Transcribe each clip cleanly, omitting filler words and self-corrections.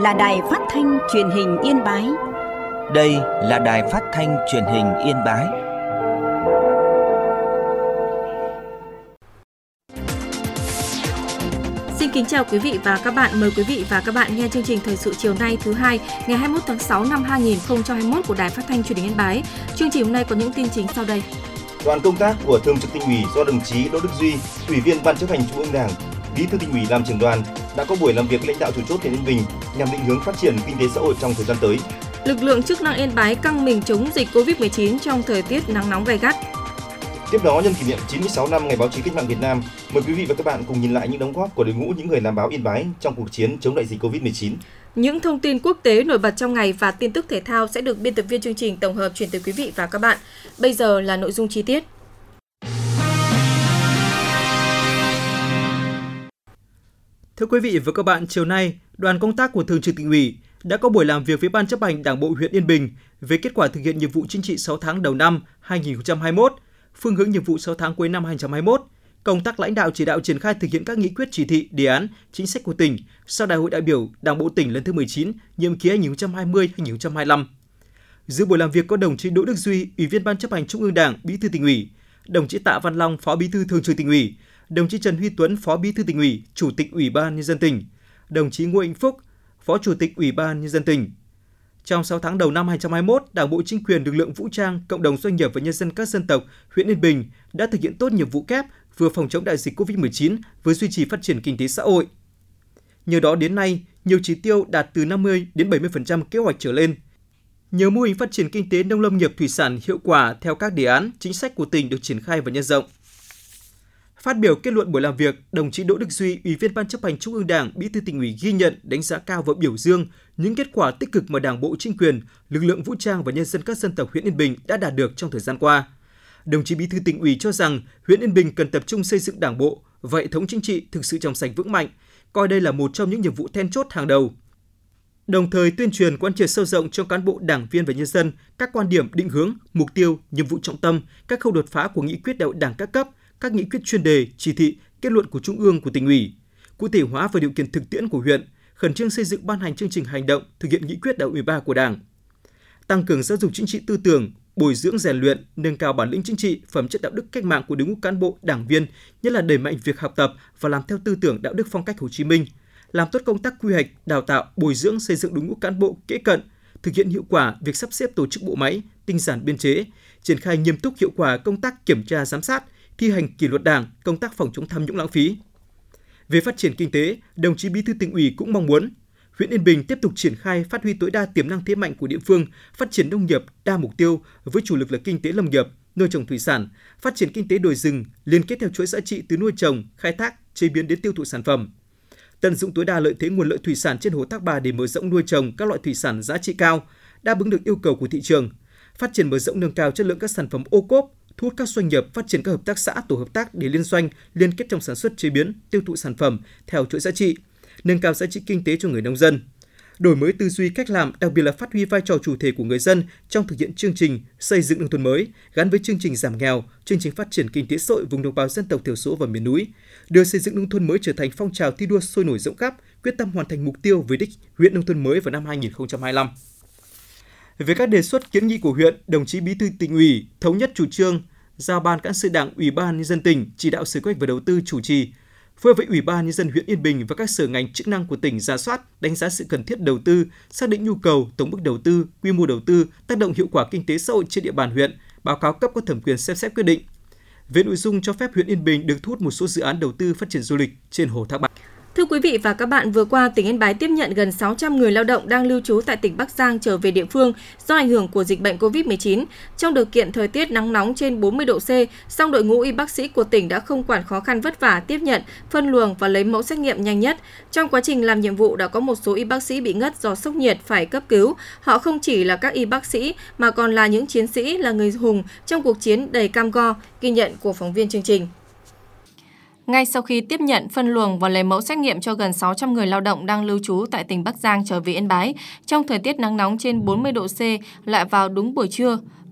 là Đài Phát thanh Truyền hình Yên Bái. Đây là Đài Phát thanh Truyền hình Yên Bái. Xin kính chào quý vị và các bạn. Mời quý vị và các bạn nghe chương trình Thời sự chiều nay thứ hai, ngày 21 tháng 6 năm 2021 của Đài Phát thanh Truyền hình Yên Bái. Chương trình hôm nay có những tin chính sau đây. Đoàn công tác của Thường trực Tỉnh ủy do đồng chí Đỗ Đức Duy, Ủy viên Ban Chấp hành Trung ương Đảng, Bí thư Tỉnh ủy làm trưởng đoàn đã có buổi làm việc với lãnh đạo chủ chốt huyện Yên Bình nhằm định hướng phát triển kinh tế xã hội trong thời gian tới. Lực lượng chức năng Yên Bái căng mình chống dịch Covid-19 trong thời tiết nắng nóng gay gắt. Tiếp đó, nhân kỷ niệm 96 năm Ngày báo chí cách mạng Việt Nam, mời quý vị và các bạn cùng nhìn lại những đóng góp của đội ngũ những người làm báo Yên Bái trong cuộc chiến chống đại dịch Covid-19. Những thông tin quốc tế nổi bật trong ngày và tin tức thể thao sẽ được biên tập viên chương trình tổng hợp chuyển tới quý vị và các bạn. Bây giờ là nội dung chi tiết. Thưa quý vị và các bạn, chiều nay, đoàn công tác của Thường trực Tỉnh ủy đã có buổi làm việc với Ban Chấp hành Đảng bộ huyện Yên Bình về kết quả thực hiện nhiệm vụ chính trị 6 tháng đầu năm 2021, phương hướng nhiệm vụ 6 tháng cuối năm 2021, công tác lãnh đạo chỉ đạo triển khai thực hiện các nghị quyết chỉ thị, đề án, chính sách của tỉnh sau Đại hội đại biểu Đảng bộ tỉnh lần thứ 19, nhiệm kỳ 2020-2025. Dự buổi làm việc có đồng chí Đỗ Đức Duy, Ủy viên Ban Chấp hành Trung ương Đảng, Bí thư Tỉnh ủy, đồng chí Tạ Văn Long, Phó Bí thư Thường trực Tỉnh ủy, đồng chí Trần Huy Tuấn, Phó Bí thư Tỉnh ủy, Chủ tịch Ủy ban Nhân dân tỉnh, đồng chí Ngô Anh Phúc, Phó Chủ tịch Ủy ban Nhân dân tỉnh. Trong 6 tháng đầu năm 2021, Đảng bộ, chính quyền, lực lượng vũ trang, cộng đồng doanh nghiệp và nhân dân các dân tộc huyện Yên Bình đã thực hiện tốt nhiệm vụ kép vừa phòng chống đại dịch Covid-19 vừa duy trì phát triển kinh tế xã hội. Nhờ đó đến nay, nhiều chỉ tiêu đạt từ 50 đến 70% kế hoạch trở lên. Nhiều mô hình phát triển kinh tế nông lâm nghiệp thủy sản hiệu quả theo các đề án, chính sách của tỉnh được triển khai và nhân rộng. Phát biểu kết luận buổi làm việc, đồng chí Đỗ Đức Duy, Ủy viên Ban Chấp hành Trung ương Đảng, Bí thư Tỉnh ủy ghi nhận, đánh giá cao và biểu dương những kết quả tích cực mà Đảng bộ, chính quyền, lực lượng vũ trang và nhân dân các dân tộc huyện Yên Bình đã đạt được trong thời gian qua. Đồng chí Bí thư Tỉnh ủy cho rằng huyện Yên Bình cần tập trung xây dựng Đảng bộ và hệ thống chính trị thực sự trong sạch vững mạnh, coi đây là một trong những nhiệm vụ then chốt hàng đầu. Đồng thời tuyên truyền quán triệt sâu rộng cho cán bộ, đảng viên và nhân dân các quan điểm, định hướng, mục tiêu, nhiệm vụ trọng tâm, các khâu đột phá của nghị quyết đại hội Đảng các cấp, các nghị quyết chuyên đề, chỉ thị, kết luận của Trung ương, của Tỉnh ủy, cụ thể hóa và điều kiện thực tiễn của huyện, khẩn trương xây dựng ban hành chương trình hành động thực hiện nghị quyết đại hội 13 của Đảng. Tăng cường giáo dục chính trị tư tưởng, bồi dưỡng rèn luyện, nâng cao bản lĩnh chính trị, phẩm chất đạo đức cách mạng của đội ngũ cán bộ, đảng viên, nhất là đẩy mạnh việc học tập và làm theo tư tưởng đạo đức phong cách Hồ Chí Minh, làm tốt công tác quy hoạch, đào tạo, bồi dưỡng xây dựng đội ngũ cán bộ kế cận, thực hiện hiệu quả việc sắp xếp tổ chức bộ máy, tinh giản biên chế, triển khai nghiêm túc hiệu quả công tác kiểm tra giám sát, thi hành kỷ luật Đảng, công tác phòng chống tham nhũng lãng phí. Về phát triển kinh tế, đồng chí Bí thư Tỉnh ủy cũng mong muốn huyện Yên Bình tiếp tục triển khai phát huy tối đa tiềm năng thế mạnh của địa phương, phát triển nông nghiệp đa mục tiêu với chủ lực là kinh tế lâm nghiệp, nuôi trồng thủy sản, phát triển kinh tế đồi rừng, liên kết theo chuỗi giá trị từ nuôi trồng, khai thác, chế biến đến tiêu thụ sản phẩm. Tận dụng tối đa lợi thế nguồn lợi thủy sản trên hồ Thác Bà để mở rộng nuôi trồng các loại thủy sản giá trị cao, đáp ứng được yêu cầu của thị trường. Phát triển mở rộng nâng cao chất lượng các sản phẩm ô cốp, thu hút các doanh nghiệp, phát triển các hợp tác xã, tổ hợp tác để liên doanh, liên kết trong sản xuất, chế biến, tiêu thụ sản phẩm theo chuỗi giá trị, nâng cao giá trị kinh tế cho người nông dân. Đổi mới tư duy cách làm, đặc biệt là phát huy vai trò chủ thể của người dân trong thực hiện chương trình xây dựng nông thôn mới gắn với chương trình giảm nghèo, chương trình phát triển kinh tế xã hội vùng đồng bào dân tộc thiểu số và miền núi, đưa xây dựng nông thôn mới trở thành phong trào thi đua sôi nổi rộng khắp, quyết tâm hoàn thành mục tiêu về đích huyện nông thôn mới vào năm 2025. Về các đề xuất kiến nghị của huyện, đồng chí Bí thư Tỉnh ủy thống nhất chủ trương giao Ban Cán sự Đảng, Ủy ban Nhân dân tỉnh chỉ đạo Sở Kế hoạch và Đầu tư chủ trì, phối hợp với Ủy ban Nhân dân huyện Yên Bình và các sở ngành chức năng của tỉnh rà soát, đánh giá sự cần thiết đầu tư, xác định nhu cầu, tổng mức đầu tư, quy mô đầu tư, tác động hiệu quả kinh tế xã hội trên địa bàn huyện, báo cáo cấp có thẩm quyền xem xét quyết định. Về nội dung cho phép huyện Yên Bình được thu hút một số dự án đầu tư phát triển du lịch trên hồ Thác Bà. Thưa quý vị và các bạn, vừa qua, tỉnh Yên Bái tiếp nhận gần 600 người lao động đang lưu trú tại tỉnh Bắc Giang trở về địa phương do ảnh hưởng của dịch bệnh COVID-19. Trong điều kiện thời tiết nắng nóng trên 40 độ C, song đội ngũ y bác sĩ của tỉnh đã không quản khó khăn vất vả tiếp nhận, phân luồng và lấy mẫu xét nghiệm nhanh nhất. Trong quá trình làm nhiệm vụ đã có một số y bác sĩ bị ngất do sốc nhiệt phải cấp cứu. Họ không chỉ là các y bác sĩ mà còn là những chiến sĩ, là người hùng trong cuộc chiến đầy cam go, ghi nhận của phóng viên chương trình. Ngay sau khi tiếp nhận, phân luồng và lấy mẫu xét nghiệm cho gần 600 người lao động đang lưu trú tại tỉnh Bắc Giang trở về Yên Bái, trong thời tiết nắng nóng trên 40 độ C lại vào đúng buổi trưa,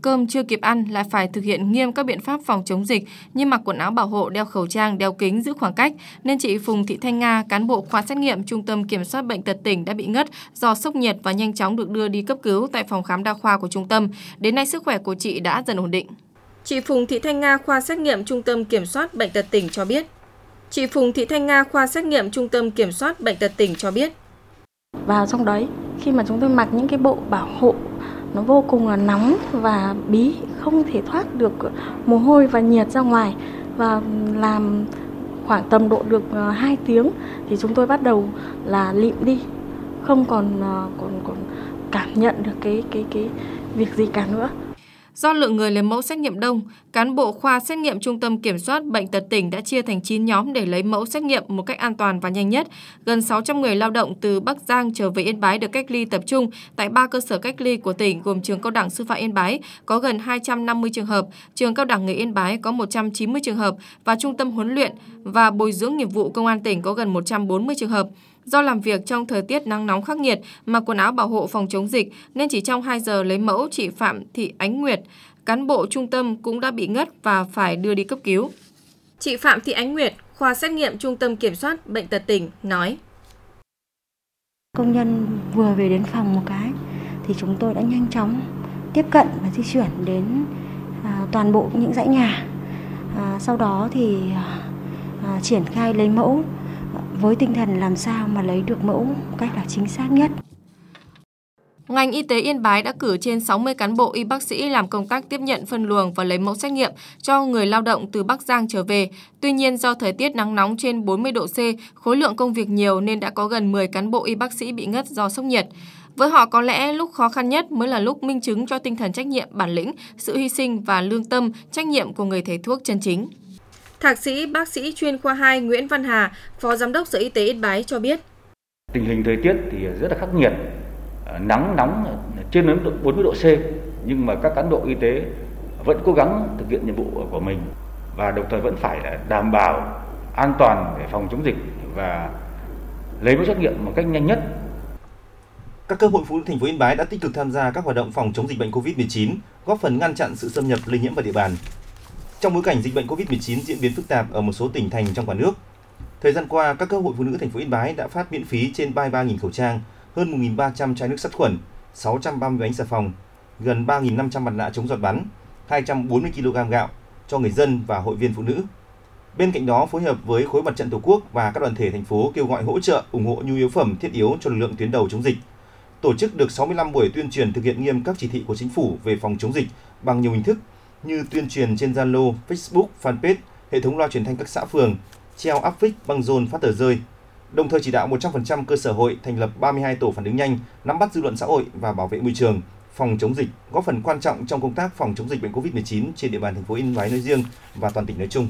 cơm chưa kịp ăn lại phải thực hiện nghiêm các biện pháp phòng chống dịch như mặc quần áo bảo hộ, đeo khẩu trang, đeo kính, giữ khoảng cách, nên chị Phùng Thị Thanh Nga, cán bộ khoa xét nghiệm Trung tâm Kiểm soát Bệnh tật tỉnh đã bị ngất do sốc nhiệt và nhanh chóng được đưa đi cấp cứu tại phòng khám đa khoa của trung tâm. Đến nay sức khỏe của chị đã dần ổn định. Chị Phùng Thị Thanh Nga, khoa xét nghiệm Trung tâm Kiểm soát Bệnh tật tỉnh cho biết. Chị Phùng Thị Thanh Nga, khoa xét nghiệm Trung tâm Kiểm soát Bệnh tật tỉnh cho biết. Vào trong đấy, khi mà chúng tôi mặc những cái bộ bảo hộ, nó vô cùng là nóng và bí, không thể thoát được mồ hôi và nhiệt ra ngoài, và làm khoảng tầm độ được 2 tiếng thì chúng tôi bắt đầu là lịm đi, không còn cảm nhận được cái việc gì cả nữa. Do lượng người lấy mẫu xét nghiệm đông, cán bộ khoa xét nghiệm Trung tâm Kiểm soát Bệnh tật tỉnh đã chia thành 9 nhóm để lấy mẫu xét nghiệm một cách an toàn và nhanh nhất. Gần 600 người lao động từ Bắc Giang trở về Yên Bái được cách ly tập trung tại 3 cơ sở cách ly của tỉnh gồm Trường Cao đẳng Sư phạm Yên Bái có gần 250 trường hợp, Trường Cao đẳng Nghề Yên Bái có 190 trường hợp và Trung tâm huấn luyện và bồi dưỡng nghiệp vụ Công an tỉnh có gần 140 trường hợp. Do làm việc trong thời tiết nắng nóng khắc nghiệt, mặc quần áo bảo hộ phòng chống dịch nên chỉ trong 2 giờ lấy mẫu, chị Phạm Thị Ánh Nguyệt, cán bộ trung tâm cũng đã bị ngất và phải đưa đi cấp cứu. Chị Phạm Thị Ánh Nguyệt, khoa xét nghiệm Trung tâm Kiểm soát Bệnh tật tỉnh nói. Công nhân vừa về đến phòng một cái thì chúng tôi đã nhanh chóng tiếp cận và di chuyển đến toàn bộ những dãy nhà. Sau đó thì triển khai lấy mẫu với tinh thần làm sao mà lấy được mẫu một cách là chính xác nhất. Ngành y tế Yên Bái đã cử trên 60 cán bộ y bác sĩ làm công tác tiếp nhận, phân luồng và lấy mẫu xét nghiệm cho người lao động từ Bắc Giang trở về. Tuy nhiên, do thời tiết nắng nóng trên 40 độ C, khối lượng công việc nhiều nên đã có gần 10 cán bộ y bác sĩ bị ngất do sốc nhiệt. Với họ có lẽ lúc khó khăn nhất mới là lúc minh chứng cho tinh thần trách nhiệm, bản lĩnh, sự hy sinh và lương tâm, trách nhiệm của người thầy thuốc chân chính. Thạc sĩ bác sĩ chuyên khoa 2 Nguyễn Văn Hà, Phó Giám đốc Sở Y tế Yên Bái cho biết. Tình hình thời tiết thì rất là khắc nghiệt, nắng nóng trên 40 độ C, nhưng mà các cán bộ y tế vẫn cố gắng thực hiện nhiệm vụ của mình và đồng thời vẫn phải đảm bảo an toàn để phòng chống dịch và lấy mẫu xét nghiệm một cách nhanh nhất. Các cơ hội phụ nữ thành phố Yên Bái đã tích cực tham gia các hoạt động phòng chống dịch bệnh COVID-19, góp phần ngăn chặn sự xâm nhập lây nhiễm vào địa bàn. Trong bối cảnh dịch bệnh COVID-19 diễn biến phức tạp ở một số tỉnh thành trong cả nước, thời gian qua, các cơ hội phụ nữ thành phố Yên Bái đã phát miễn phí trên 33.000 khẩu trang, hơn 1.300 chai nước sát khuẩn, 630 bánh xà phòng, gần 3.500 mặt nạ chống giọt bắn, 240 kg gạo cho người dân và hội viên phụ nữ. Bên cạnh đó, phối hợp với Khối Mặt trận Tổ quốc và các đoàn thể thành phố kêu gọi hỗ trợ, ủng hộ nhu yếu phẩm thiết yếu cho lực lượng tuyến đầu chống dịch. Tổ chức được 65 buổi tuyên truyền thực hiện nghiêm các chỉ thị của chính phủ về phòng chống dịch bằng nhiều hình thức như tuyên truyền trên Zalo, Facebook, Fanpage, hệ thống loa truyền thanh các xã phường, treo áp phích, băng rôn, phát tờ rơi. Đồng thời chỉ đạo 100% cơ sở hội thành lập 32 tổ phản ứng nhanh, nắm bắt dư luận xã hội và bảo vệ môi trường, phòng chống dịch, góp phần quan trọng trong công tác phòng chống dịch bệnh COVID-19 trên địa bàn thành phố Yên Bái nói riêng và toàn tỉnh nói chung.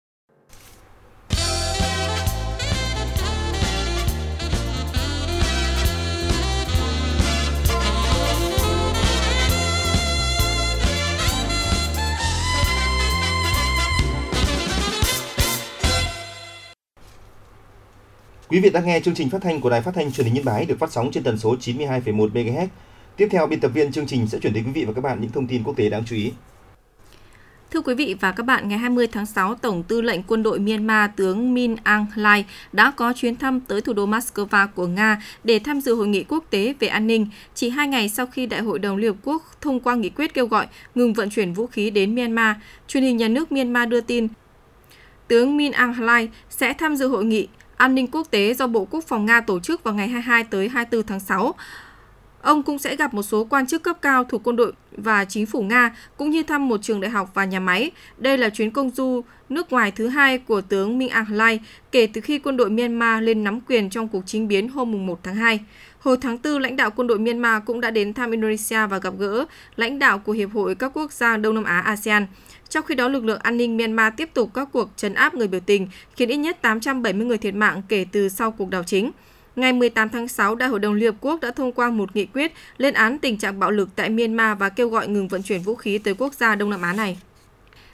Quý vị đang nghe chương trình phát thanh của Đài Phát thanh Truyền hình Yên Bái được phát sóng trên tần số 92,1 MHz. Tiếp theo, biên tập viên chương trình sẽ chuyển đến quý vị và các bạn những thông tin quốc tế đáng chú ý. Thưa quý vị và các bạn, ngày 20 tháng 6, Tổng tư lệnh quân đội Myanmar tướng Min Aung Hlaing đã có chuyến thăm tới thủ đô Moscow của Nga để tham dự hội nghị quốc tế về an ninh, chỉ 2 ngày sau khi Đại hội đồng Liên Hợp Quốc thông qua nghị quyết kêu gọi ngừng vận chuyển vũ khí đến Myanmar. Truyền hình nhà nước Myanmar đưa tin, tướng Min Aung Hlaing sẽ tham dự hội nghị an ninh quốc tế do Bộ Quốc phòng Nga tổ chức vào ngày 22 tới 24 tháng 6. Ông cũng sẽ gặp một số quan chức cấp cao thuộc quân đội và chính phủ Nga, cũng như thăm một trường đại học và nhà máy. Đây là chuyến công du nước ngoài thứ 2 của tướng Min Aung Hlaing kể từ khi quân đội Myanmar lên nắm quyền trong cuộc chính biến hôm 1 tháng 2. Hồi tháng 4, lãnh đạo quân đội Myanmar cũng đã đến thăm Indonesia và gặp gỡ lãnh đạo của Hiệp hội các quốc gia Đông Nam Á ASEAN. Trong khi đó, lực lượng an ninh Myanmar tiếp tục các cuộc trấn áp người biểu tình, khiến ít nhất 870 người thiệt mạng kể từ sau cuộc đảo chính. Ngày 18 tháng 6, Đại hội đồng Liên Hợp Quốc đã thông qua một nghị quyết lên án tình trạng bạo lực tại Myanmar và kêu gọi ngừng vận chuyển vũ khí tới quốc gia Đông Nam Á này.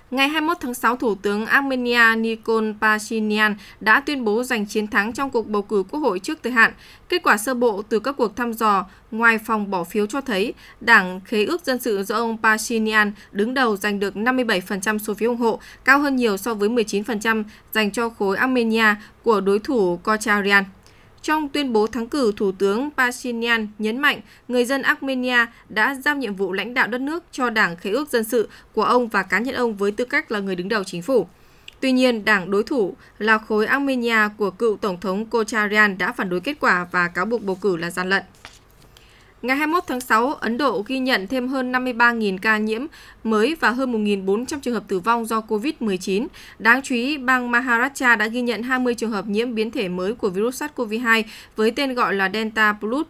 Ngày 21 tháng 6, Thủ tướng Armenia Nikol Pashinyan đã tuyên bố giành chiến thắng trong cuộc bầu cử quốc hội trước thời hạn. Kết quả sơ bộ từ các cuộc thăm dò ngoài phòng bỏ phiếu cho thấy Đảng Khế ước Dân sự do ông Pashinyan đứng đầu giành được 57% số phiếu ủng hộ, cao hơn nhiều so với 19% dành cho khối Armenia của đối thủ Kocharyan. Trong tuyên bố thắng cử, Thủ tướng Pashinyan nhấn mạnh người dân Armenia đã giao nhiệm vụ lãnh đạo đất nước cho Đảng Khế ước Dân sự của ông và cá nhân ông với tư cách là người đứng đầu chính phủ. Tuy nhiên, đảng đối thủ là khối Armenia của cựu Tổng thống Kocharyan đã phản đối kết quả và cáo buộc bầu cử là gian lận. Ngày 21 tháng 6, Ấn Độ ghi nhận thêm hơn 53.000 ca nhiễm mới và hơn 1.400 trường hợp tử vong do COVID-19. Đáng chú ý, bang Maharashtra đã ghi nhận 20 trường hợp nhiễm biến thể mới của virus SARS-CoV-2 với tên gọi là Delta Plus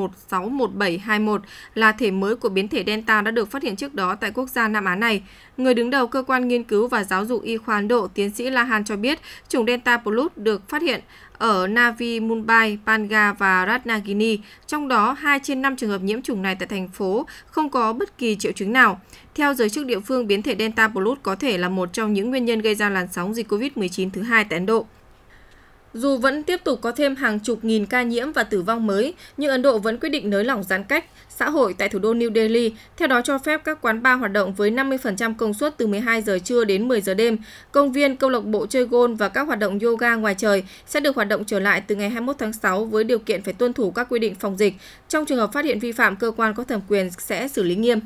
B161721, là thể mới của biến thể Delta đã được phát hiện trước đó tại quốc gia Nam Á này. Người đứng đầu cơ quan nghiên cứu và giáo dục y khoa Ấn Độ, tiến sĩ Lahan cho biết, chủng Delta Plus được phát hiện ở Navi Mumbai, Panga và Ratnagiri, trong đó 2 trên 5 trường hợp nhiễm chủng này tại thành phố không có bất kỳ triệu chứng nào. Theo giới chức địa phương, biến thể Delta Plus có thể là một trong những nguyên nhân gây ra làn sóng dịch COVID-19 thứ hai tại Ấn Độ. Dù vẫn tiếp tục có thêm hàng chục nghìn ca nhiễm và tử vong mới, nhưng Ấn Độ vẫn quyết định nới lỏng giãn cách xã hội tại thủ đô New Delhi, theo đó cho phép các quán bar hoạt động với 50% công suất từ 12 giờ trưa đến 10 giờ đêm. Công viên, câu lạc bộ chơi golf và các hoạt động yoga ngoài trời sẽ được hoạt động trở lại từ ngày 21 tháng 6 với điều kiện phải tuân thủ các quy định phòng dịch. Trong trường hợp phát hiện vi phạm, cơ quan có thẩm quyền sẽ xử lý nghiêm.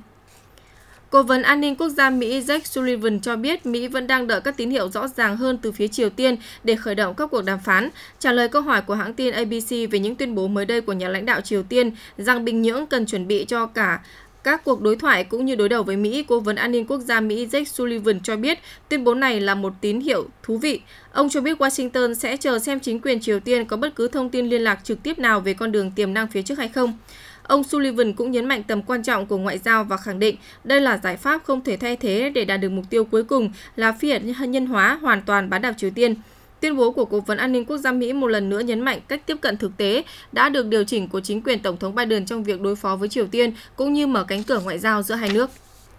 Cố vấn An ninh Quốc gia Mỹ Jake Sullivan cho biết Mỹ vẫn đang đợi các tín hiệu rõ ràng hơn từ phía Triều Tiên để khởi động các cuộc đàm phán. Trả lời câu hỏi của hãng tin ABC về những tuyên bố mới đây của nhà lãnh đạo Triều Tiên rằng Bình Nhưỡng cần chuẩn bị cho các cuộc đối thoại cũng như đối đầu với Mỹ, Cố vấn An ninh Quốc gia Mỹ Jake Sullivan cho biết tuyên bố này là một tín hiệu thú vị. Ông cho biết Washington sẽ chờ xem chính quyền Triều Tiên có bất cứ thông tin liên lạc trực tiếp nào về con đường tiềm năng phía trước hay không. Ông Sullivan cũng nhấn mạnh tầm quan trọng của ngoại giao và khẳng định đây là giải pháp không thể thay thế để đạt được mục tiêu cuối cùng là phi hạt nhân hóa hoàn toàn bán đảo Triều Tiên. Tuyên bố của Cố vấn An ninh Quốc gia Mỹ một lần nữa nhấn mạnh cách tiếp cận thực tế đã được điều chỉnh của chính quyền Tổng thống Biden trong việc đối phó với Triều Tiên cũng như mở cánh cửa ngoại giao giữa hai nước.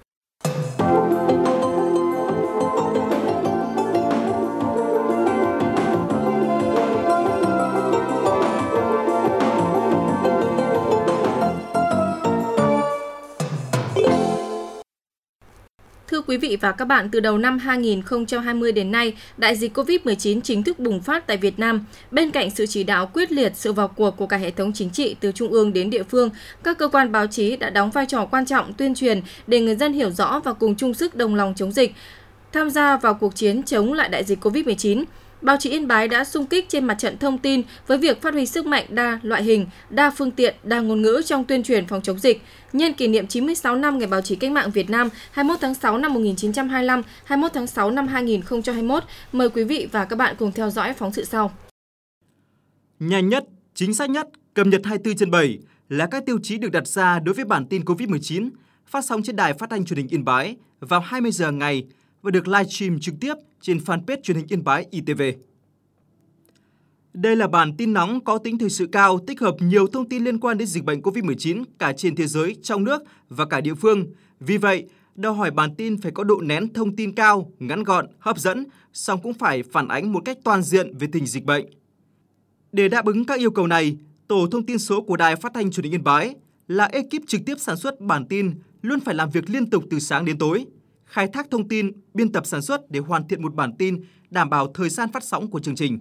Thưa quý vị và các bạn, từ đầu năm 2020 đến nay, đại dịch COVID-19 chính thức bùng phát tại Việt Nam. Bên cạnh sự chỉ đạo quyết liệt, sự vào cuộc của cả hệ thống chính trị từ trung ương đến địa phương, các cơ quan báo chí đã đóng vai trò quan trọng tuyên truyền để người dân hiểu rõ và cùng chung sức đồng lòng chống dịch, tham gia vào cuộc chiến chống lại đại dịch COVID-19. Báo chí Yên Bái đã xung kích trên mặt trận thông tin với việc phát huy sức mạnh đa loại hình, đa phương tiện, đa ngôn ngữ trong tuyên truyền phòng chống dịch. Nhân kỷ niệm 96 năm Ngày Báo chí Cách mạng Việt Nam 21 tháng 6 năm 1925, 21 tháng 6 năm 2021, mời quý vị và các bạn cùng theo dõi phóng sự sau. Nhanh nhất, chính xác nhất, cập nhật 24/7 là các tiêu chí được đặt ra đối với bản tin COVID-19 phát sóng trên đài phát thanh truyền hình Yên Bái vào 20 giờ ngày và được livestream trực tiếp trên fanpage truyền hình Yên Bái ITV. Đây là bản tin nóng có tính thời sự cao, tích hợp nhiều thông tin liên quan đến dịch bệnh COVID-19 cả trên thế giới, trong nước và cả địa phương. Vì vậy, đòi hỏi bản tin phải có độ nén thông tin cao, ngắn gọn, hấp dẫn, song cũng phải phản ánh một cách toàn diện về tình dịch bệnh. Để đáp ứng các yêu cầu này, Tổ thông tin số của Đài Phát thanh Truyền hình Yên Bái là ekip trực tiếp sản xuất bản tin luôn phải làm việc liên tục từ sáng đến tối, khai thác thông tin, biên tập sản xuất để hoàn thiện một bản tin đảm bảo thời gian phát sóng của chương trình.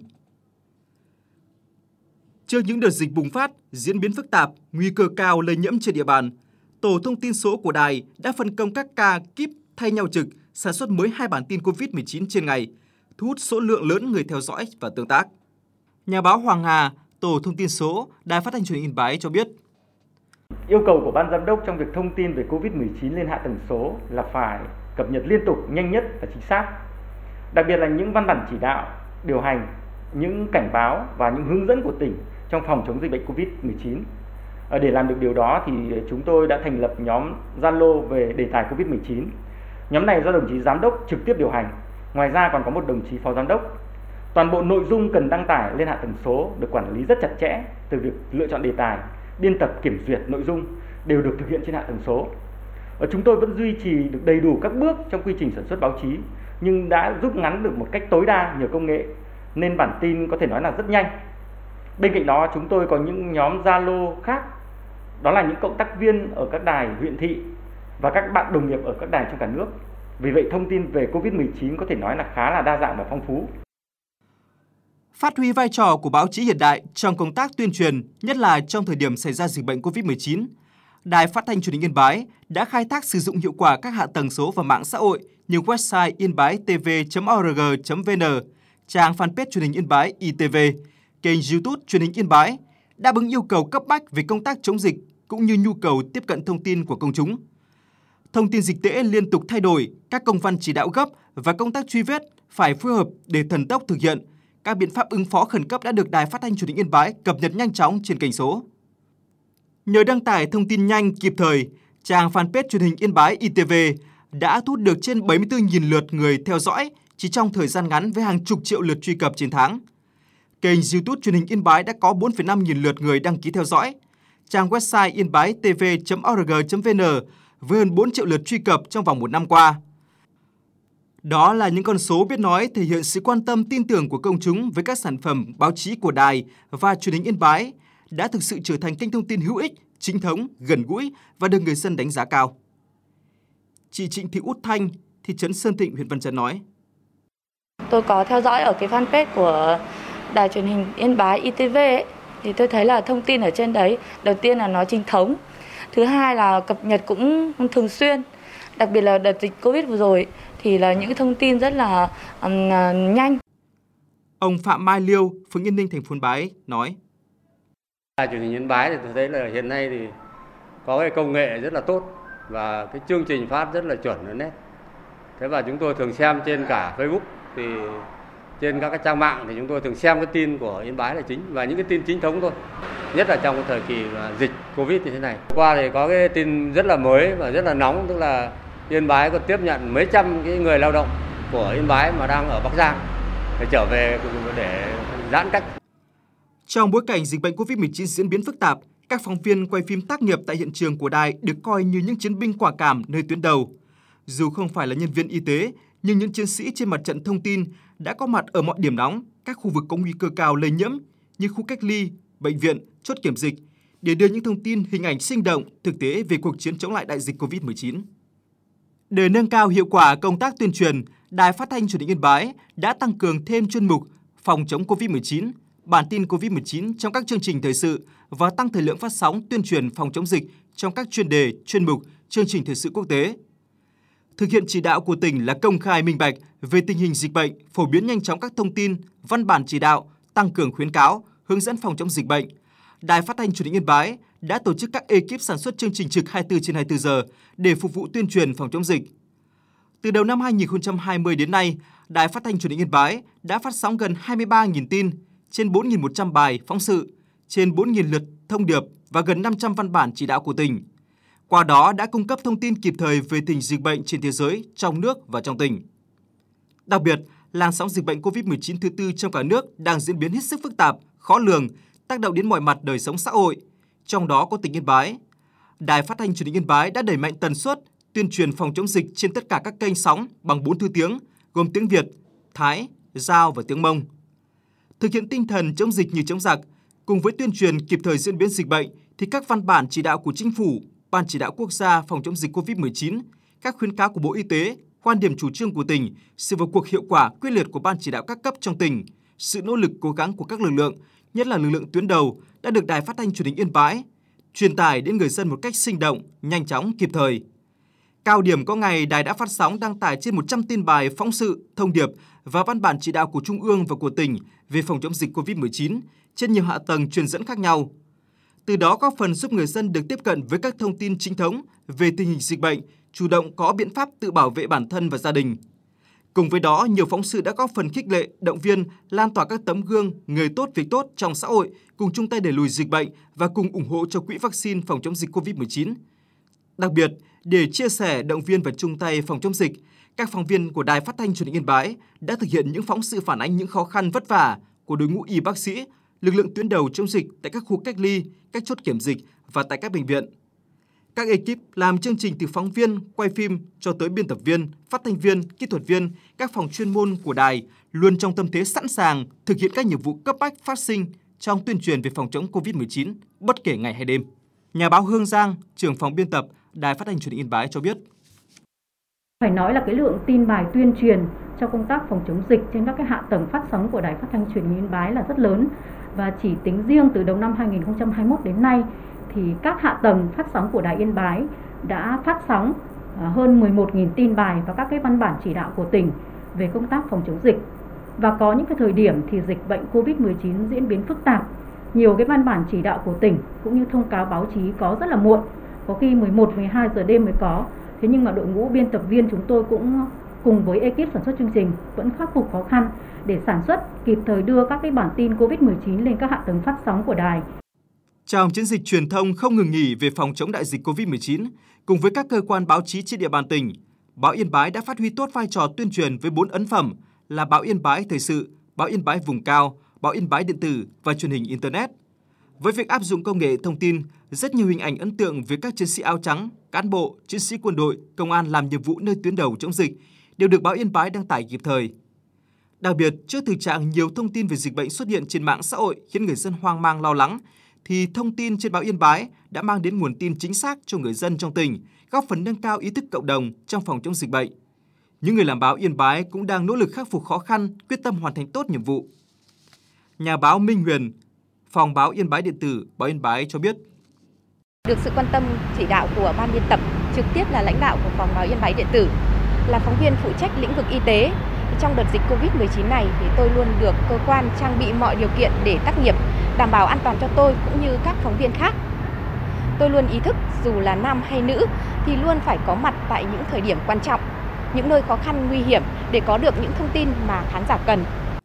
Trước những đợt dịch bùng phát, diễn biến phức tạp, nguy cơ cao lây nhiễm trên địa bàn, Tổ thông tin số của đài đã phân công các ca kíp thay nhau trực, sản xuất mới 2 bản tin COVID-19 trên ngày, thu hút số lượng lớn người theo dõi và tương tác. Nhà báo Hoàng Hà, Tổ thông tin số, Đài Phát thanh Truyền hình Yên Bái cho biết. Yêu cầu của Ban Giám đốc trong việc thông tin về COVID-19 lên hạ tầng số là phải cập nhật liên tục, nhanh nhất và chính xác. Đặc biệt là những văn bản chỉ đạo, điều hành, những cảnh báo và những hướng dẫn của tỉnh trong phòng chống dịch bệnh COVID-19. Để làm được điều đó thì chúng tôi đã thành lập nhóm Zalo về đề tài COVID-19. Nhóm này do đồng chí giám đốc trực tiếp điều hành. Ngoài ra còn có một đồng chí phó giám đốc. Toàn bộ nội dung cần đăng tải lên hạ tầng số được quản lý rất chặt chẽ, từ việc lựa chọn đề tài, biên tập, kiểm duyệt nội dung đều được thực hiện trên hạ tầng số. Chúng tôi vẫn duy trì được đầy đủ các bước trong quy trình sản xuất báo chí, nhưng đã rút ngắn được một cách tối đa nhờ công nghệ, nên bản tin có thể nói là rất nhanh. Bên cạnh đó, chúng tôi có những nhóm Zalo khác, đó là những cộng tác viên ở các đài huyện thị và các bạn đồng nghiệp ở các đài trong cả nước. Vì vậy, thông tin về COVID-19 có thể nói là khá là đa dạng và phong phú. Phát huy vai trò của báo chí hiện đại trong công tác tuyên truyền, nhất là trong thời điểm xảy ra dịch bệnh COVID-19, Đài Phát thanh Truyền hình Yên Bái đã khai thác sử dụng hiệu quả các hạ tầng số và mạng xã hội như website yên-bái-tv.org.vn, trang fanpage Truyền hình Yên Bái ITV, kênh YouTube Truyền hình Yên Bái, đáp ứng yêu cầu cấp bách về công tác chống dịch cũng như nhu cầu tiếp cận thông tin của công chúng. Thông tin dịch tễ liên tục thay đổi, các công văn chỉ đạo gấp và công tác truy vết phải phối hợp để thần tốc thực hiện. Các biện pháp ứng phó khẩn cấp đã được Đài Phát thanh Truyền hình Yên Bái cập nhật nhanh chóng trên kênh số. Nhờ đăng tải thông tin nhanh kịp thời, trang fanpage Truyền hình Yên Bái ITV đã thu hút được trên 74.000 lượt người theo dõi chỉ trong thời gian ngắn với hàng chục triệu lượt truy cập trên tháng. Kênh YouTube Truyền hình Yên Bái đã có 4,5 nghìn lượt người đăng ký theo dõi. Trang website yên-bái-tv.org.vn với hơn 4 triệu lượt truy cập trong vòng một năm qua. Đó là những con số biết nói thể hiện sự quan tâm tin tưởng của công chúng với các sản phẩm báo chí của Đài và Truyền hình Yên Bái đã thực sự trở thành kênh thông tin hữu ích, chính thống, gần gũi và được người dân đánh giá cao. Chị Trịnh Thị Út Thanh, thị trấn Sơn Thịnh, huyện Văn Chấn nói: Tôi có theo dõi ở cái fanpage của Đài Truyền hình Yên Bái ITV ấy, thì tôi thấy là thông tin ở trên đấy, đầu tiên là nó chính thống, thứ hai là cập nhật cũng thường xuyên, đặc biệt là đợt dịch Covid vừa rồi thì là những thông tin rất là nhanh. Ông Phạm Mai Liêu, phường Yên Ninh, thành phố Yên Bái nói: Đài Truyền hình Yên Bái thì tôi thấy là hiện nay thì có cái công nghệ rất là tốt và cái chương trình phát rất là chuẩn và nét. Thế và chúng tôi thường xem trên cả Facebook, thì trên các cái trang mạng thì chúng tôi thường xem cái tin của Yên Bái là chính và những cái tin chính thống thôi. Nhất là trong cái thời kỳ dịch Covid như thế này. Qua thì có cái tin rất là mới và rất là nóng, tức là Yên Bái còn tiếp nhận mấy trăm cái người lao động của Yên Bái mà đang ở Bắc Giang để trở về để giãn cách. Trong bối cảnh dịch bệnh COVID-19 diễn biến phức tạp, các phóng viên quay phim tác nghiệp tại hiện trường của đài được coi như những chiến binh quả cảm nơi tuyến đầu. Dù không phải là nhân viên y tế, nhưng những chiến sĩ trên mặt trận thông tin đã có mặt ở mọi điểm nóng, các khu vực có nguy cơ cao lây nhiễm như khu cách ly, bệnh viện, chốt kiểm dịch để đưa những thông tin, hình ảnh sinh động, thực tế về cuộc chiến chống lại đại dịch COVID-19. Để nâng cao hiệu quả công tác tuyên truyền, Đài Phát thanh Truyền hình Yên Bái đã tăng cường thêm chuyên mục phòng chống COVID-19, bản tin COVID-19 trong các chương trình thời sự và tăng thời lượng phát sóng tuyên truyền phòng chống dịch trong các chuyên đề, chuyên mục, chương trình thời sự quốc tế. Thực hiện chỉ đạo của tỉnh là công khai minh bạch về tình hình dịch bệnh, phổ biến nhanh chóng các thông tin, văn bản chỉ đạo, tăng cường khuyến cáo, hướng dẫn phòng chống dịch bệnh. Đài Phát thanh Truyền hình Yên Bái đã tổ chức các ekip sản xuất chương trình trực 24/24 giờ để phục vụ tuyên truyền phòng chống dịch. Từ đầu năm 2020 đến nay, Đài Phát thanh Truyền hình Yên Bái đã phát sóng gần 23.000 tin, trên 4.100 bài phóng sự, trên 4.000 lượt thông điệp và gần 500 văn bản chỉ đạo của tỉnh. Qua đó đã cung cấp thông tin kịp thời về tình hình dịch bệnh trên thế giới, trong nước và trong tỉnh. Đặc biệt, làn sóng dịch bệnh COVID-19 thứ tư trong cả nước đang diễn biến hết sức phức tạp, khó lường, tác động đến mọi mặt đời sống xã hội, trong đó có tỉnh Yên Bái. Đài Phát thanh Truyền hình Yên Bái đã đẩy mạnh tần suất tuyên truyền phòng chống dịch trên tất cả các kênh sóng bằng 4 thứ tiếng, gồm tiếng Việt, Thái, Dao và tiếng Mông. Thực hiện tinh thần chống dịch như chống giặc, cùng với tuyên truyền kịp thời diễn biến dịch bệnh thì các văn bản chỉ đạo của Chính phủ, Ban Chỉ đạo Quốc gia phòng chống dịch COVID-19, các khuyến cáo của Bộ Y tế, quan điểm chủ trương của tỉnh, sự vào cuộc hiệu quả quyết liệt của Ban Chỉ đạo các cấp trong tỉnh, sự nỗ lực cố gắng của các lực lượng, nhất là lực lượng tuyến đầu, đã được Đài Phát thanh Truyền hình Yên Bái truyền tải đến người dân một cách sinh động, nhanh chóng, kịp thời. Cao điểm có ngày, đài đã phát sóng đăng tải trên 100 tin bài, phóng sự, thông điệp và văn bản chỉ đạo của Trung ương và của tỉnh về phòng chống dịch COVID-19 trên nhiều hạ tầng truyền dẫn khác nhau. Từ đó góp phần giúp người dân được tiếp cận với các thông tin chính thống về tình hình dịch bệnh, chủ động có biện pháp tự bảo vệ bản thân và gia đình. Cùng với đó, nhiều phóng sự đã góp phần khích lệ, động viên, lan tỏa các tấm gương người tốt việc tốt trong xã hội, cùng chung tay đẩy lùi dịch bệnh và cùng ủng hộ cho quỹ vaccine phòng chống dịch COVID-19. Đặc biệt, để chia sẻ, động viên và chung tay phòng chống dịch, các phóng viên của Đài Phát thanh Truyền hình Yên Bái đã thực hiện những phóng sự phản ánh những khó khăn vất vả của đội ngũ y bác sĩ, lực lượng tuyến đầu chống dịch tại các khu cách ly, các chốt kiểm dịch và tại các bệnh viện. Các ekip làm chương trình từ phóng viên, quay phim cho tới biên tập viên, phát thanh viên, kỹ thuật viên, các phòng chuyên môn của đài luôn trong tâm thế sẵn sàng thực hiện các nhiệm vụ cấp bách phát sinh trong tuyên truyền về phòng chống COVID-19 bất kể ngày hay đêm. Nhà báo Hương Giang, trưởng phòng biên tập Đài Phát thanh Truyền hình Yên Bái cho biết. Phải nói là cái lượng tin bài tuyên truyền cho công tác phòng chống dịch trên các cái hạ tầng phát sóng của Đài Phát thanh Truyền hình Yên Bái là rất lớn, và chỉ tính riêng từ đầu năm 2021 đến nay thì các hạ tầng phát sóng của Đài Yên Bái đã phát sóng hơn 11.000 tin bài và các cái văn bản chỉ đạo của tỉnh về công tác phòng chống dịch. Và có những cái thời điểm thì dịch bệnh COVID-19 diễn biến phức tạp, nhiều cái văn bản chỉ đạo của tỉnh cũng như thông cáo báo chí có rất là muộn, có khi 11-12 giờ đêm mới có. Thế nhưng mà đội ngũ biên tập viên chúng tôi cũng cùng với ekip sản xuất chương trình vẫn khắc phục khó khăn để sản xuất kịp thời đưa các cái bản tin COVID-19 lên các hạ tầng phát sóng của đài. Trong chiến dịch truyền thông không ngừng nghỉ về phòng chống đại dịch COVID-19, cùng với các cơ quan báo chí trên địa bàn tỉnh, Báo Yên Bái đã phát huy tốt vai trò tuyên truyền với 4 ấn phẩm là Báo Yên Bái Thời sự, Báo Yên Bái Vùng Cao, Báo Yên Bái Điện tử và truyền hình Internet. Với việc áp dụng công nghệ thông tin, rất nhiều hình ảnh ấn tượng về các chiến sĩ áo trắng, cán bộ, chiến sĩ quân đội, công an làm nhiệm vụ nơi tuyến đầu chống dịch đều được Báo Yên Bái đăng tải kịp thời. Đặc biệt, trước thực trạng nhiều thông tin về dịch bệnh xuất hiện trên mạng xã hội khiến người dân hoang mang lo lắng, thì thông tin trên Báo Yên Bái đã mang đến nguồn tin chính xác cho người dân trong tỉnh, góp phần nâng cao ý thức cộng đồng trong phòng chống dịch bệnh. Những người làm báo Yên Bái cũng đang nỗ lực khắc phục khó khăn, quyết tâm hoàn thành tốt nhiệm vụ. Nhà báo Minh Huyền, phòng Báo Yên Bái Điện tử, Báo Yên Bái cho biết. Được sự quan tâm chỉ đạo của ban biên tập, trực tiếp là lãnh đạo của phòng Báo Yên Bái Điện tử, là phóng viên phụ trách lĩnh vực y tế. Trong đợt dịch Covid-19 này thì tôi luôn được cơ quan trang bị mọi điều kiện để tác nghiệp, đảm bảo an toàn cho tôi cũng như các phóng viên khác. Tôi luôn ý thức dù là nam hay nữ thì luôn phải có mặt tại những thời điểm quan trọng, những nơi khó khăn nguy hiểm để có được những thông tin mà khán giả cần.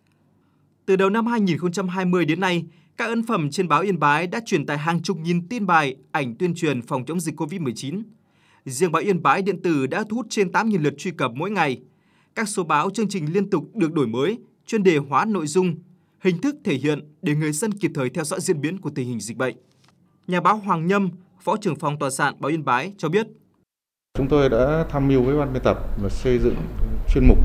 Từ đầu năm 2020 đến nay, các ấn phẩm trên Báo Yên Bái đã truyền tải hàng chục nghìn tin bài, ảnh tuyên truyền phòng chống dịch Covid-19. Riêng Báo Yên Bái Điện tử đã thu hút trên 8.000 lượt truy cập mỗi ngày. Các số báo chương trình liên tục được đổi mới, chuyên đề hóa nội dung, hình thức thể hiện để người dân kịp thời theo dõi diễn biến của tình hình dịch bệnh. Nhà báo Hoàng Nhâm, Phó trưởng phòng tòa soạn Báo Yên Bái cho biết. Chúng tôi đã tham mưu với ban biên tập và xây dựng chuyên mục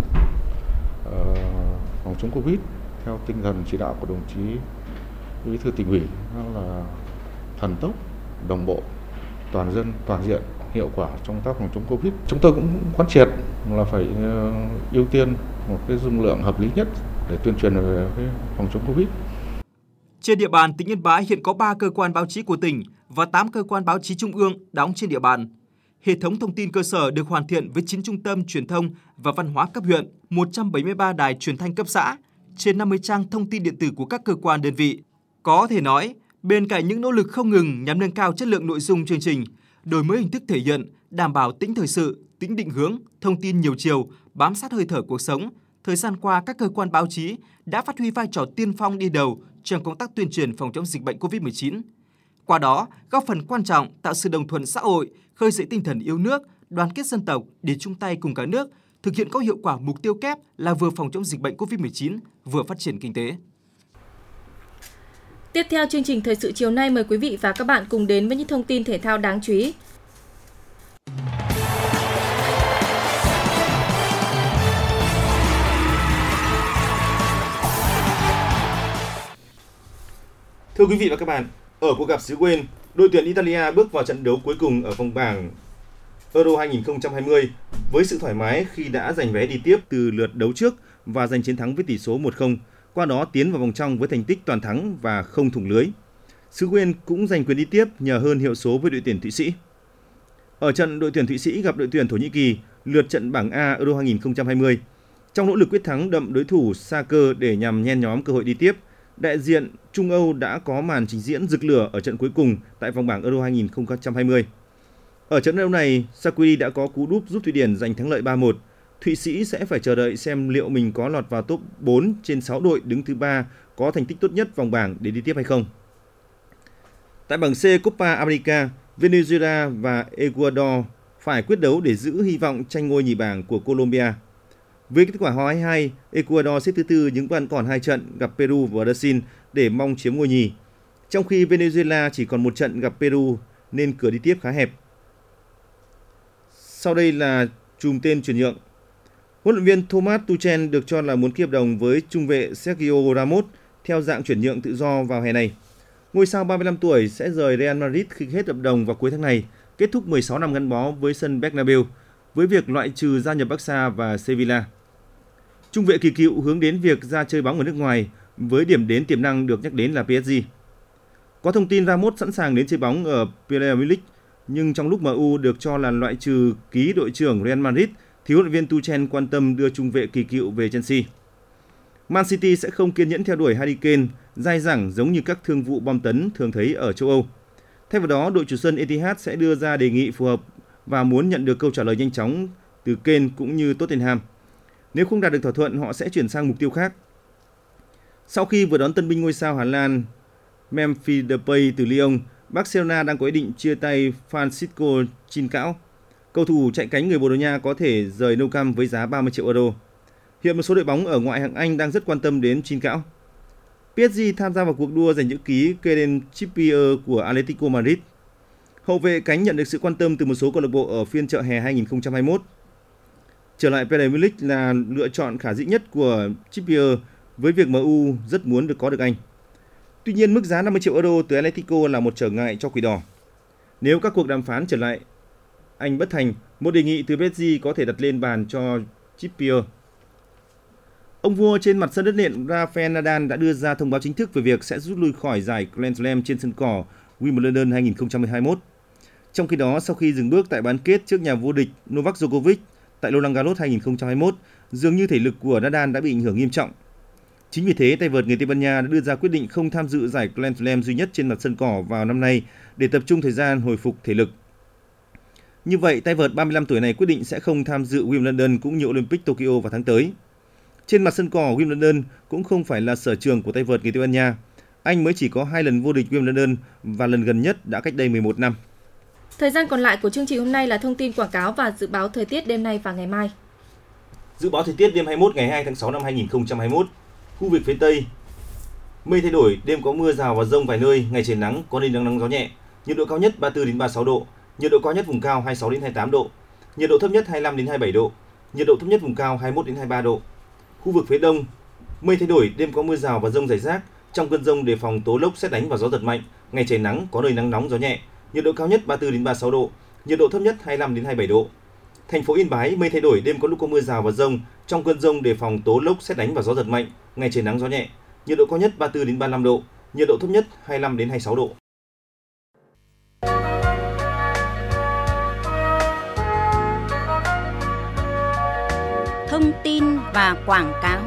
phòng chống Covid theo tinh thần chỉ đạo của đồng chí Bí thư Tỉnh ủy, đó là thần tốc, đồng bộ, toàn dân, toàn diện, hiệu quả trong công tác phòng chống Covid. Chúng tôi cũng quán triệt là phải ưu tiên một cái dung lượng hợp lý nhất để tuyên truyền về cái phòng chống Covid. Trên địa bàn tỉnh Yên Bái hiện có 3 cơ quan báo chí của tỉnh và 8 cơ quan báo chí trung ương đóng trên địa bàn. Hệ thống thông tin cơ sở được hoàn thiện với 9 trung tâm truyền thông và văn hóa cấp huyện, 173 đài truyền thanh cấp xã, trên 50 trang thông tin điện tử của các cơ quan đơn vị. Có thể nói, bên cạnh những nỗ lực không ngừng nhằm nâng cao chất lượng nội dung chương trình, đổi mới hình thức thể hiện, đảm bảo tính thời sự, tính định hướng, thông tin nhiều chiều, bám sát hơi thở cuộc sống, thời gian qua các cơ quan báo chí đã phát huy vai trò tiên phong đi đầu trong công tác tuyên truyền phòng chống dịch bệnh COVID-19. Qua đó, góp phần quan trọng tạo sự đồng thuận xã hội, khơi dậy tinh thần yêu nước, đoàn kết dân tộc để chung tay cùng cả nước thực hiện có hiệu quả mục tiêu kép là vừa phòng chống dịch bệnh COVID-19, vừa phát triển kinh tế. Tiếp theo chương trình thời sự chiều nay, mời quý vị và các bạn cùng đến với những thông tin thể thao đáng chú ý. Thưa quý vị và các bạn, ở cuộc gặp xứ Wales, đội tuyển Italia bước vào trận đấu cuối cùng ở vòng bảng Euro 2020 với sự thoải mái khi đã giành vé đi tiếp từ lượt đấu trước và giành chiến thắng với tỷ số 1-0, qua đó tiến vào vòng trong với thành tích toàn thắng và không thủng lưới. Xứ Wales cũng giành quyền đi tiếp nhờ hơn hiệu số với đội tuyển Thụy Sĩ. Ở trận đội tuyển Thụy Sĩ gặp đội tuyển Thổ Nhĩ Kỳ, lượt trận bảng A Euro 2020, trong nỗ lực quyết thắng đậm đối thủ xa cơ để nhằm nhen nhóm cơ hội đi tiếp, đại diện Trung Âu đã có màn trình diễn rực lửa ở trận cuối cùng tại vòng bảng Euro 2020. Ở trận đấu này, Sakui đã có cú đúp giúp Thụy Điển giành thắng lợi 3-1. Thụy Sĩ sẽ phải chờ đợi xem liệu mình có lọt vào top 4 trên 6 đội đứng thứ 3 có thành tích tốt nhất vòng bảng để đi tiếp hay không. Tại bảng C Copa America, Venezuela và Ecuador phải quyết đấu để giữ hy vọng tranh ngôi nhì bảng của Colombia. Với kết quả hòa 2-2, Ecuador xếp thứ tư nhưng vẫn còn 2 trận gặp Peru và Brazil để mong chiếm ngôi nhì. Trong khi Venezuela chỉ còn một trận gặp Peru nên cửa đi tiếp khá hẹp. Sau đây là chùm tên chuyển nhượng. Huấn luyện viên Thomas Tuchel được cho là muốn ký hợp đồng với trung vệ Sergio Ramos theo dạng chuyển nhượng tự do vào hè này. Ngôi sao 35 tuổi sẽ rời Real Madrid khi hết hợp đồng vào cuối tháng này, kết thúc 16 năm gắn bó với sân Bernabeu với việc loại trừ gia nhập Barca và Sevilla. Trung vệ kỳ cựu hướng đến việc ra chơi bóng ở nước ngoài với điểm đến tiềm năng được nhắc đến là PSG. Có thông tin Ramos sẵn sàng đến chơi bóng ở Premier League, nhưng trong lúc MU được cho là loại trừ ký đội trưởng Real Madrid thì huấn luyện viên Tuchel quan tâm đưa trung vệ kỳ cựu về Chelsea. Man City sẽ không kiên nhẫn theo đuổi Harry Kane dai dẳng giống như các thương vụ bom tấn thường thấy ở châu Âu. Thay vào đó, đội chủ sân Etihad sẽ đưa ra đề nghị phù hợp và muốn nhận được câu trả lời nhanh chóng từ Kane cũng như Tottenham. Nếu không đạt được thỏa thuận, họ sẽ chuyển sang mục tiêu khác. Sau khi vừa đón tân binh ngôi sao Hà Lan Memphis Depay từ Lyon, Barcelona đang có ý định chia tay Francisco Trincão. Cầu thủ chạy cánh người Bồ Đào Nha có thể rời Nou Camp với giá 30 triệu euro. Hiện một số đội bóng ở ngoại hạng Anh đang rất quan tâm đến Trincão. PSG tham gia vào cuộc đua giành chữ ký Kieran Trippier của Atletico Madrid. Hậu vệ cánh nhận được sự quan tâm từ một số câu lạc bộ ở phiên chợ hè 2021. Trở lại Premier League là lựa chọn khả dĩ nhất của Trippier với việc MU rất muốn có được anh. Tuy nhiên, mức giá 50 triệu euro từ Atletico là một trở ngại cho Quỷ Đỏ. Nếu các cuộc đàm phán trở lại anh bất thành, một đề nghị từ PSG có thể đặt lên bàn cho Trippier. Ông vua trên mặt sân đất nện Rafael Nadal đã đưa ra thông báo chính thức về việc sẽ rút lui khỏi giải Grand Slam trên sân cỏ Wimbledon 2021. Trong khi đó, sau khi dừng bước tại bán kết trước nhà vô địch Novak Djokovic tại Roland Garros 2021, dường như thể lực của Nadal đã bị ảnh hưởng nghiêm trọng. Chính vì thế, tay vợt người Tây Ban Nha đã đưa ra quyết định không tham dự giải Grand Slam duy nhất trên mặt sân cỏ vào năm nay để tập trung thời gian hồi phục thể lực. Như vậy, tay vợt 35 tuổi này quyết định sẽ không tham dự Wimbledon cũng như Olympic Tokyo vào tháng tới. Trên mặt sân cỏ, Wimbledon cũng không phải là sở trường của tay vợt người Tây Ban Nha. Anh mới chỉ có 2 lần vô địch Wimbledon và lần gần nhất đã cách đây 11 năm. Thời gian còn lại của chương trình hôm nay là thông tin quảng cáo và dự báo thời tiết đêm nay và ngày mai. Dự báo thời tiết đêm 21 ngày 2 tháng 6 năm 2021. Khu vực phía Tây, mây thay đổi, đêm có mưa rào và dông vài nơi, ngày trời nắng, có nơi nắng nóng gió nhẹ. Nhiệt độ cao nhất 34 đến 36 độ, nhiệt độ cao nhất vùng cao 26 đến 28 độ, nhiệt độ thấp nhất 25 đến 27 độ, nhiệt độ thấp nhất vùng cao 21 đến 23 độ. Khu vực phía Đông, mây thay đổi, đêm có mưa rào và dông rải rác, trong cơn dông đề phòng tố lốc, sét đánh và gió giật mạnh, ngày trời nắng, có nơi nắng nóng gió nhẹ, nhiệt độ cao nhất 34 đến 36 độ, nhiệt độ thấp nhất 25 đến 27 độ. Thành phố Yên Bái, mây thay đổi, đêm có lúc có mưa rào và dông, trong cơn dông đề phòng tố lốc, sét đánh và gió giật mạnh, ngày trời nắng gió nhẹ, nhiệt độ cao nhất 34 đến 35 độ, nhiệt độ thấp nhất 25 đến 26 độ. Thông tin và quảng cáo.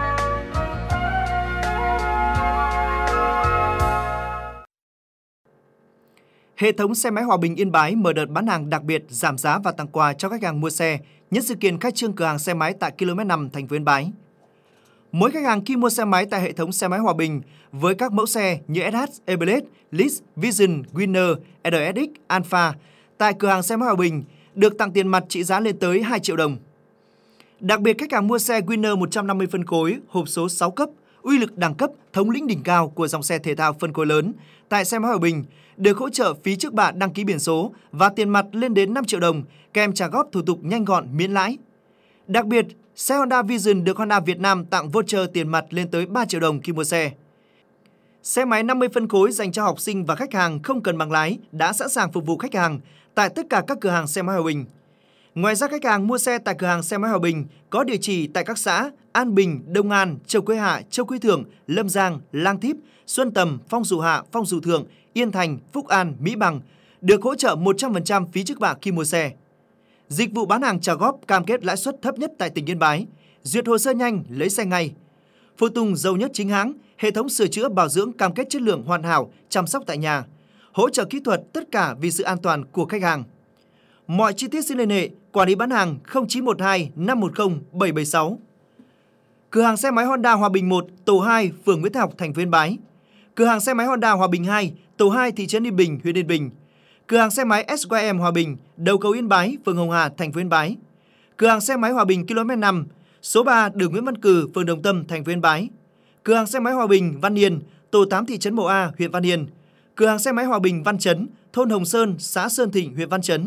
Hệ thống xe máy Hòa Bình Yên Bái mở đợt bán hàng đặc biệt giảm giá và tặng quà cho khách hàng mua xe nhân sự kiện khai trương cửa hàng xe máy tại km 5 thành phố Yên Bái. Mỗi khách hàng khi mua xe máy tại hệ thống xe máy Hòa Bình với các mẫu xe như SH, E-Blade, Lease, Vision, Winner, RSX, Alpha tại cửa hàng xe máy Hòa Bình được tặng tiền mặt trị giá lên tới 2 triệu đồng. Đặc biệt, khách hàng mua xe Winner 150 phân khối, hộp số 6 cấp, uy lực đẳng cấp, thống lĩnh đỉnh cao của dòng xe thể thao phân khối lớn tại xe máy Hòa Bình được hỗ trợ phí trước bạ đăng ký biển số và tiền mặt lên đến 5 triệu đồng, kèm trả góp thủ tục nhanh gọn miễn lãi. Đặc biệt, xe Honda Vision được Honda Việt Nam tặng voucher tiền mặt lên tới 3 triệu đồng khi mua xe. Xe máy 50 phân khối dành cho học sinh và khách hàng không cần bằng lái đã sẵn sàng phục vụ khách hàng tại tất cả các cửa hàng xe máy Hòa Bình. Ngoài ra, khách hàng mua xe tại cửa hàng xe máy Hòa Bình có địa chỉ tại các xã An Bình, Đông An, Châu Quế Hạ, Châu Quý Thượng, Lâm Giang, Lang Thíp, Xuân Tầm, Phong Dụ Hạ, Phong Dụ Thượng, Yên Thành, Phúc An, Mỹ Bằng được hỗ trợ 100% phí trước bạ khi mua xe. Dịch vụ bán hàng trả góp cam kết lãi suất thấp nhất tại tỉnh Yên Bái, duyệt hồ sơ nhanh, lấy xe ngay. Phụ tùng dầu nhất chính hãng, hệ thống sửa chữa bảo dưỡng cam kết chất lượng hoàn hảo, chăm sóc tại nhà, hỗ trợ kỹ thuật tất cả vì sự an toàn của khách hàng. Mọi chi tiết xin liên hệ quản lý bán hàng 0912 510 776. Cửa hàng xe máy Honda Hòa Bình 1, tổ 2, phường Nguyễn Thái Học, thành phố Yên Bái. Cửa hàng xe máy Honda Hòa Bình 2, tổ 2, thị trấn Yên Bình, huyện Yên Bình. Cửa hàng xe máy SYM Hòa Bình, đầu cầu Yên Bái, phường Hồng Hà, thành phố Yên Bái. Cửa hàng xe máy Hòa Bình km 5, số 3, đường Nguyễn Văn Cừ, phường Đồng Tâm, thành phố Yên Bái. Cửa hàng xe máy Hòa Bình Văn Yên, tổ 8, thị trấn Mộ A, huyện Văn Yên. Cửa hàng xe máy Hòa Bình Văn Chấn, thôn Hồng Sơn, xã Sơn Thịnh, huyện Văn Chấn.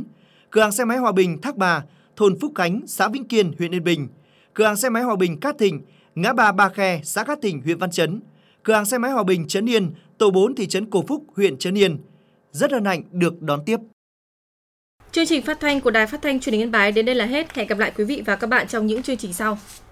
cửa hàng xe máy Hòa Bình Thác Bà, thôn Phúc Khánh, xã Vĩnh Kiên, huyện Yên Bình, cửa hàng xe máy Hòa Bình Cát Thịnh, ngã ba Ba Khe, xã Cát Thịnh, huyện Văn Chấn, cửa hàng xe máy Hòa Bình Trấn Yên, tổ 4 thị trấn Cổ Phúc, huyện Trấn Yên. Rất hân hạnh được đón tiếp. Chương trình phát thanh của Đài Phát thanh Truyền hình Yên Bái đến đây là hết. Hẹn gặp lại quý vị và các bạn trong những chương trình sau.